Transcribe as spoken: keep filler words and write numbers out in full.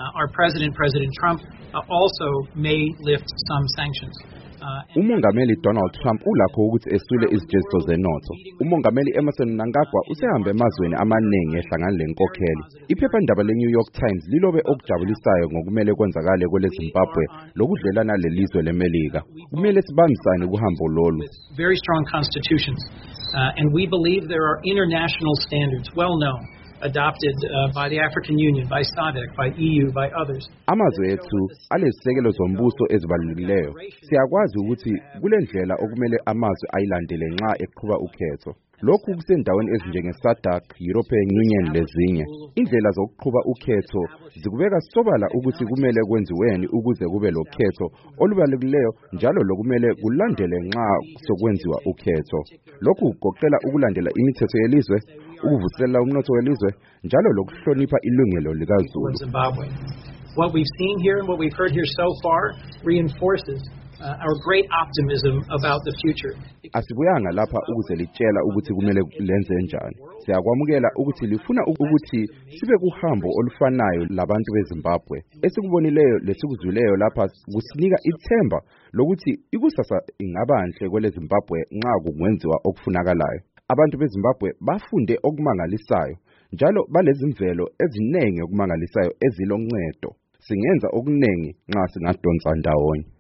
Uh, our president, President Trump, uh, also may lift some sanctions. Umongameli Donald Trump ulakho ukuthi esule izijeziso zenotho. Umongameli Emmerson Mnangagwa usehambe emazweni amaningi ehlangana lenkokheli. Iphephandaba le New York Times lilobe okujabulisayo ngokumele kwenzakale kwele Zimbabwe lokudlelana lelizwe leMelika. Kumele sibambisane kuhambo lolu. Very strong constitutions, uh, and we believe there are international standards well known, adopted uh, by the African Union, by SADC, by E U, by others. Amazwe ethu alezisekelo zombuso ezibalulekileyo. Siyakwazi ukuthi kule ndlela okumele amazwe ayilandele nxa eqhuba ukhetho. Lokhu kusendaweni ezinjenge SADC, European Union lezinye. Indlela zokuqhuba ukhetho zikubeka sobala ukuthi kumele kwenziweni ukuze kube lokhetho olubalulekileyo njalo lokumele kulandele nxa sokwenziwa ukhetho. Lokhu kugoqela ukulandela imithetho yelizwe, ukuvuselela umnotho welizwe njalo lokuhlonipha ilungelo likaZulu. What we've seen here and what we've heard here so far reinforces uh, our great optimism about the future. Asibuyanga lapha ukuze litshela ukuthi kumele lenze njani. Siyakwamukela ukuthi lifuna ukuthi sibe kuhambo olufanayo labantu beZimbabwe. Esikubonileyo lesikuzwileyo lapha kusinika ithemba lokuthi ikusasa ingabanhle kwele Zimbabwe nxa kungwenziwa okufunakalayo. Abantu beZimbabwe bafunde okumangalisayo njalo balezimvelo ezinenge okumangalisayo eziloncedo. Singenza okunengi nxa singadonsa ndawonye.